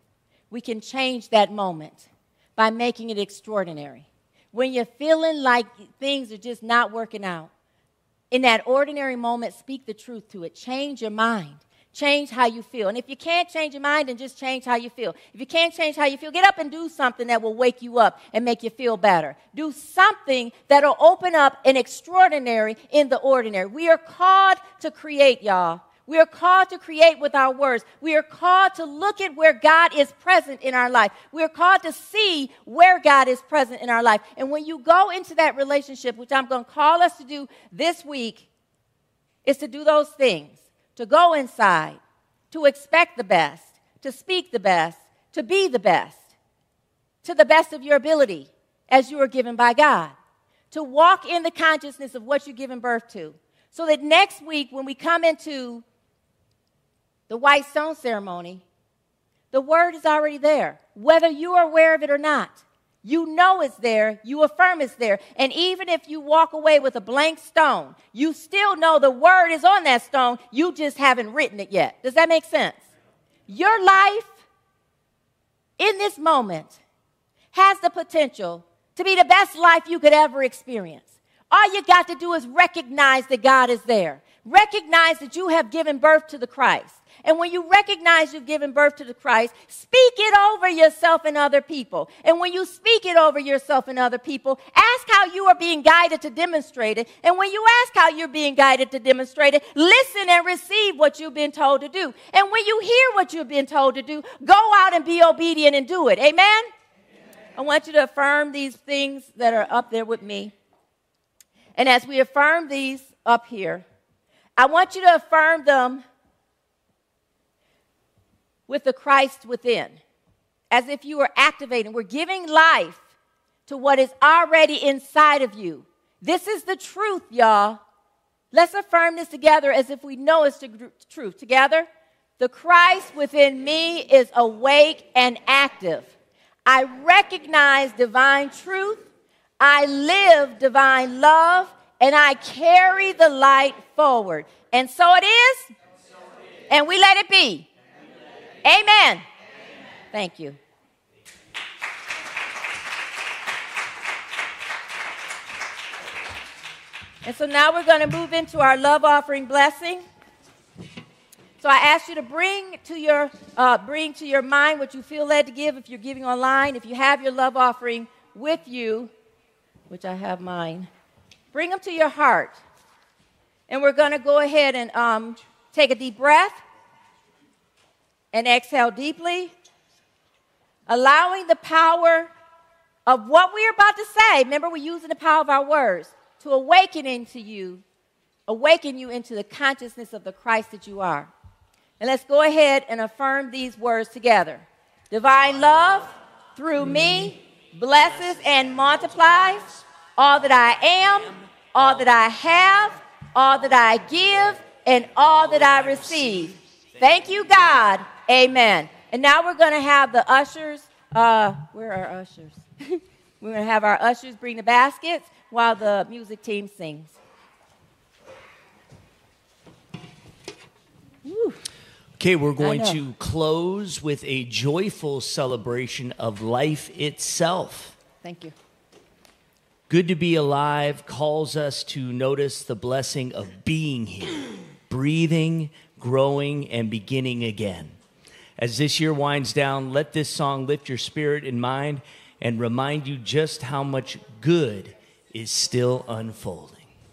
we can change that moment by making it extraordinary. When you're feeling like things are just not working out, in that ordinary moment, speak the truth to it. Change your mind. Change how you feel. And if you can't change your mind, then just change how you feel. If you can't change how you feel, get up and do something that will wake you up and make you feel better. Do something that will open up an extraordinary in the ordinary. We are called to create, y'all. We are called to create with our words. We are called to look at where God is present in our life. We are called to see where God is present in our life. And when you go into that relationship, which I'm going to call us to do this week, is to do those things. To go inside, to expect the best, to speak the best, to be the best, to the best of your ability as you are given by God. To walk in the consciousness of what you're giving birth to. So that next week when we come into the white stone ceremony, the word is already there, whether you are aware of it or not. You know it's there. You affirm it's there. And even if you walk away with a blank stone, you still know the word is on that stone. You just haven't written it yet. Does that make sense? Your life in this moment has the potential to be the best life you could ever experience. All you got to do is recognize that God is there. Recognize that you have given birth to the Christ. And when you recognize you've given birth to the Christ, speak it over yourself and other people. And when you speak it over yourself and other people, ask how you are being guided to demonstrate it. And when you ask how you're being guided to demonstrate it, listen and receive what you've been told to do. And when you hear what you've been told to do, go out and be obedient and do it. Amen? Amen. I want you to affirm these things that are up there with me. And as we affirm these up here, I want you to affirm them with the Christ within, as if you were activating. We're giving life to what is already inside of you. This is the truth, y'all. Let's affirm this together as if we know it's the truth. Together, the Christ within me is awake and active. I recognize divine truth. I live divine love, and I carry the light forward. And so it is, and we let it be. Amen. Amen. Thank you. And so now we're going to move into our love offering blessing. So I ask you to bring to your uh, bring to your mind what you feel led to give if you're giving online. If you have your love offering with you, which I have mine, bring them to your heart. And we're going to go ahead and um, take a deep breath. And exhale deeply, allowing the power of what we're about to say. Remember, we're using the power of our words to awaken into you, awaken you into the consciousness of the Christ that you are. And let's go ahead and affirm these words together. Divine love through me blesses and multiplies all that I am, all that I have, all that I give, and all that I receive. Thank you, God. Amen. And now we're going to have the ushers. Uh, where are our ushers? We're going to have our ushers bring the baskets while the music team sings. Woo. Okay, we're going to close with a joyful celebration of life itself. Thank you. Good to be alive calls us to notice the blessing of being here, breathing, growing, and beginning again. As this year winds down, let this song lift your spirit and mind and remind you just how much good is still unfolding.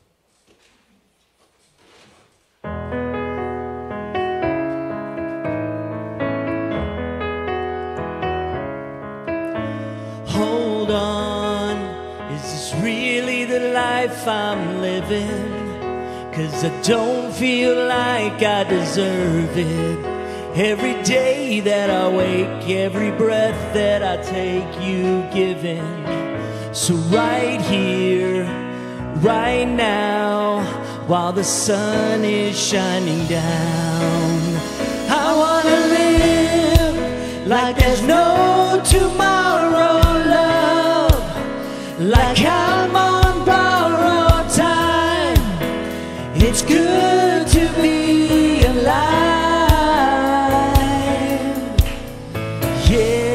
Hold on, is this really the life I'm living? 'Cause I don't feel like I deserve it. Every day that I wake, every breath that I take, you giving. So right here, right now, while the sun is shining down, I wanna live like there's no tomorrow, love, like I'm on borrowed time. It's good to be alive. Yeah.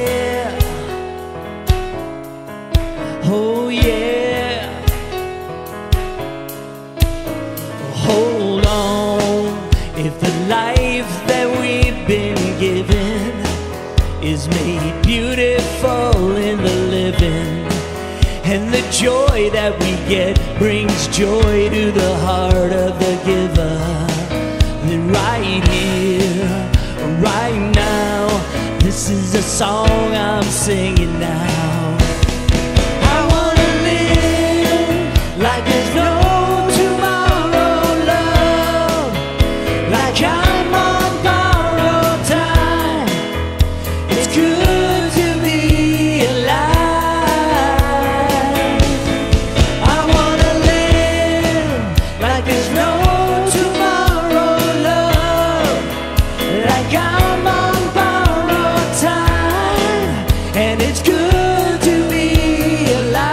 Oh yeah. Hold on. If the life that we've been given is made beautiful in the living, and the joy that we get brings joy to the heart of the giver, then right here, right now, this is a song I'm singing now. I wanna live like there's no tomorrow, love, like I'm on borrowed time. It's good to be alive. I wanna live like there's no tomorrow, love, like I'm on borrowed time, and it's good to be alive.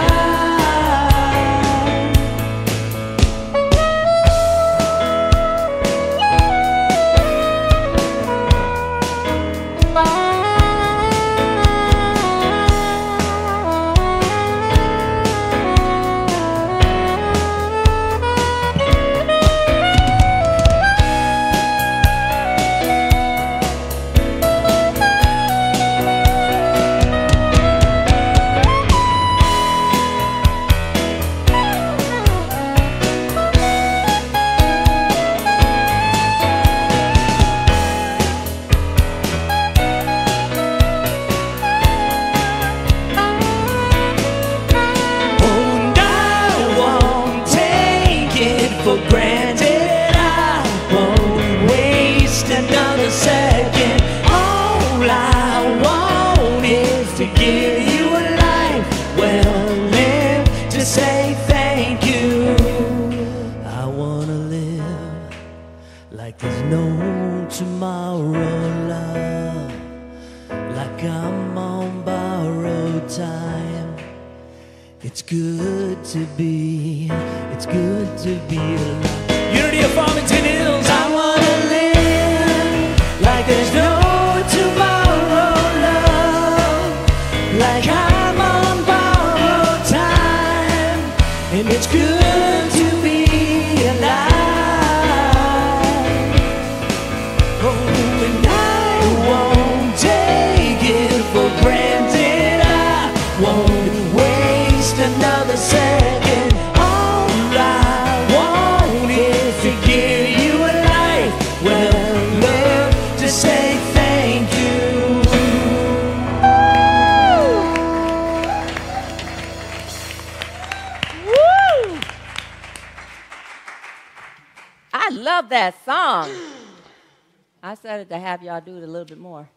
And I won't take it for granted. I won't waste another second. All I want is to give you a life well lived, to say thank you. I wanna live like there's no tomorrow, love, like I'm on borrowed time. It's good to be, it's good to be alive. Unity of Farmington Hills. I wanna live like there's no tomorrow, love, like I'm on borrowed time, and it's good to be alive. Oh, and I won't take it for granted. I won't waste another second. All I want is to give you a life well lived, to say thank you. Woo! I love that song. I started to have y'all do it a little bit more.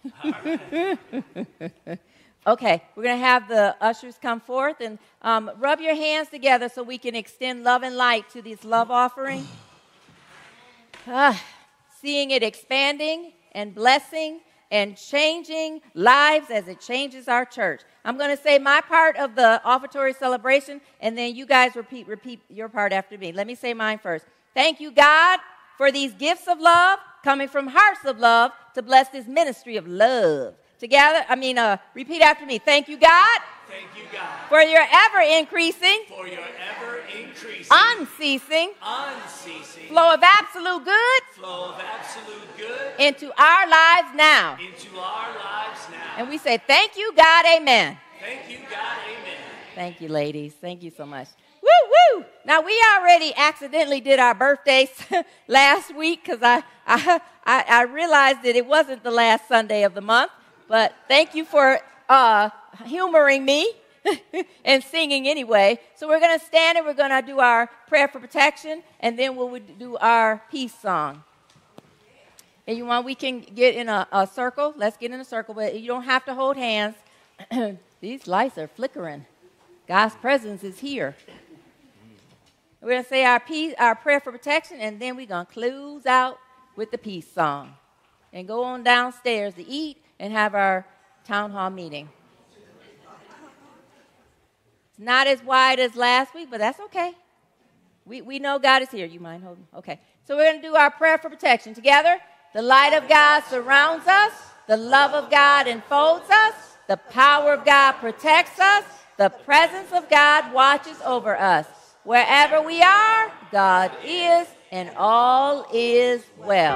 Okay, we're going to have the ushers come forth and um, rub your hands together so we can extend love and light to this love offering. Ah, seeing it expanding and blessing and changing lives as it changes our church. I'm going to say my part of the offertory celebration, and then you guys repeat, repeat your part after me. Let me say mine first. Thank you, God, for these gifts of love coming from hearts of love to bless this ministry of love. Together, I mean, uh, repeat after me. Thank you, God. Thank you, God, For your ever increasing, for your ever increasing, unceasing unceasing flow of absolute good flow of absolute good into our lives now. into our lives now. And we say, thank you, God, amen. Thank you, God, amen. Thank you, ladies. Thank you so much. Woo, woo. Now, we already accidentally did our birthdays last week because I, I, I, I realized that it wasn't the last Sunday of the month. But thank you for uh, humoring me and singing anyway. So we're going to stand and we're going to do our prayer for protection, and then we'll do our peace song. And you want, we can get in a, a circle. Let's get in a circle, but you don't have to hold hands. These lights are flickering. God's presence is here. We're going to say our peace, our prayer for protection, and then we're going to close out with the peace song and go on downstairs to eat and have our town hall meeting. It's not as wide as last week, but that's okay. We, we know God is here. You mind holding? Okay. So we're going to do our prayer for protection together. The light of God surrounds us. The love of God enfolds us. The power of God protects us. The presence of God watches over us. Wherever we are, God is, and all is well.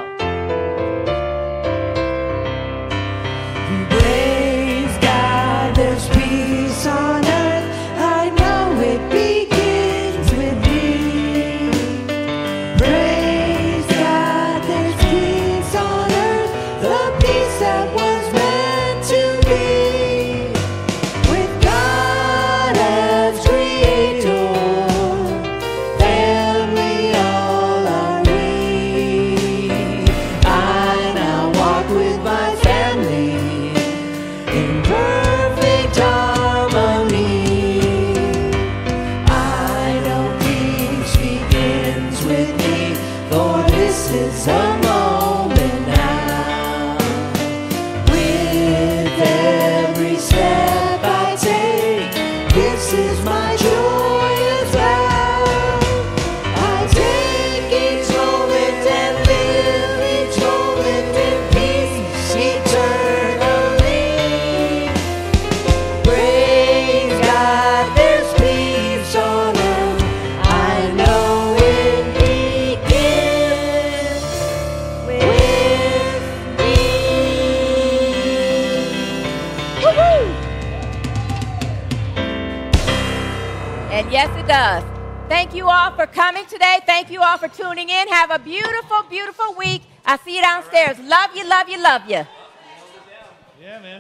Praise God, there's peace on earth. I know it begins with me. Praise God, there's peace on earth. The peace that was meant to be. With God as creator, family all are we. I now walk with my family in perfect harmony. I know peace begins with me, for this is a moment now. With every step I take, this is my joyous vow. I take each moment and live each moment in peace eternally. Praise God, there's peace on earth. I know it begins with me. Woo-hoo! And yes, it does. Thank you all for coming today. Thank you all for tuning in. Have a beautiful, beautiful week. I see you downstairs. Love you, love you, love you. Yeah, man.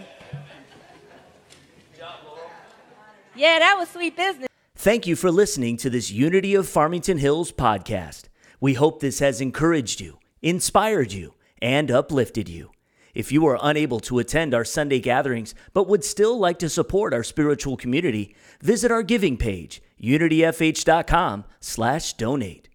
Yeah, that was sweet business. Thank you for listening to this Unity of Farmington Hills podcast. We hope this has encouraged you, inspired you, and uplifted you. If you are unable to attend our Sunday gatherings but would still like to support our spiritual community, visit our giving page, unityfh.com slash donate.